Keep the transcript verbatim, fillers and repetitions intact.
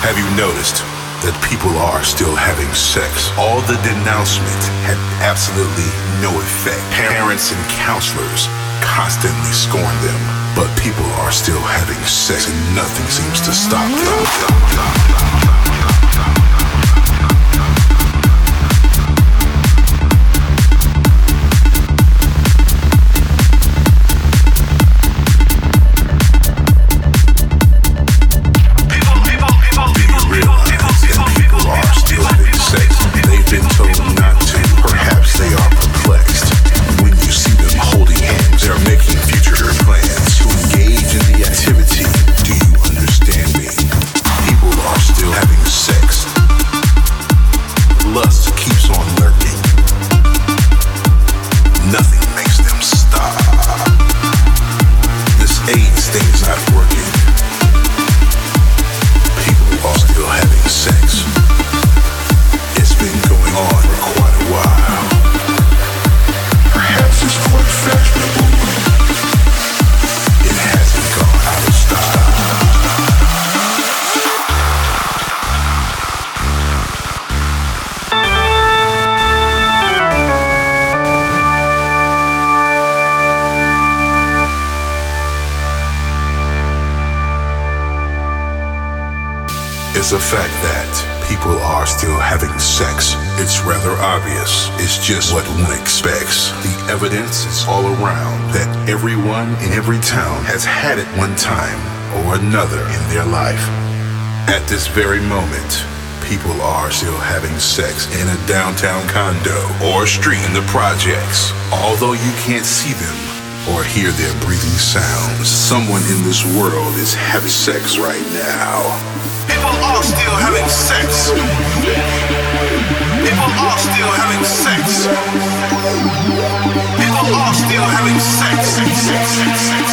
Have you noticed that people are still having sex? All the denouncement had absolutely no effect. Parents and counselors constantly scorn them, but people are still having sex and nothing seems to stop them. It's a fact that people are still having sex. It's rather obvious. It's just what one expects. The evidence is all around that everyone in every town has had it one time or another in their life. At this very moment, people are still having sex in a downtown condo or street in the projects. Although you can't see them or hear their breathing sounds, someone in this world is having sex right now. People are still having sex. People are still having sex. People are still having sex. sex, sex, sex, sex.